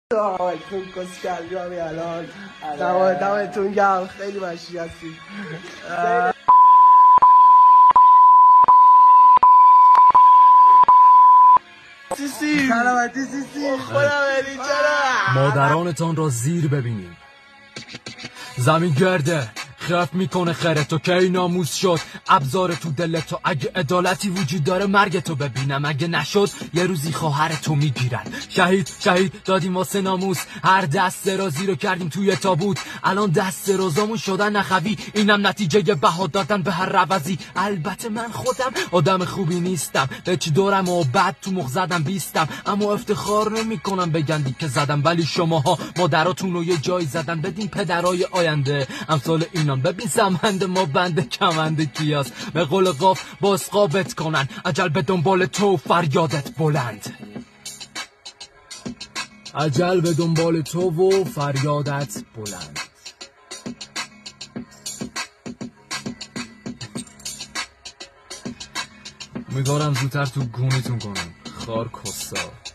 خون کس کردی همین الان دمتون گرم خیلی مشی هستی سیسی سلامتی سیسی خدا بری چرا مادرانتان را زیر ببینیم زمین گرده خرف میکنه خیره تو کی ناموس شد ابزار تو دلت تو اگه عدالتی وجود داره مرگ تو ببینم اگه نشد یه روزی خواهر تو میگیرن شهید دادیم واسه ناموس هر دست درازی رو کردیم توی تابوت الان دست درازامون شدن نخوی اینم نتیجه بها دادن به هر روزی البته من خودم آدم خوبی نیستم به چی دورم و بعد تو مخ زدم بیستم اما افتخار نمیکنم بگندی که زدم ولی شماها مادراتون رو یه جای زدن بدین پدرای آینده امثال اینان ببین سمند ما بنده کمند کیاس به قول قاف باز قابت کنن عجل به دنبال تو فریادت بلند عجل به دنبال تو و فریادت بلند میگارم زودتر تو گونیتون کنم خار کسا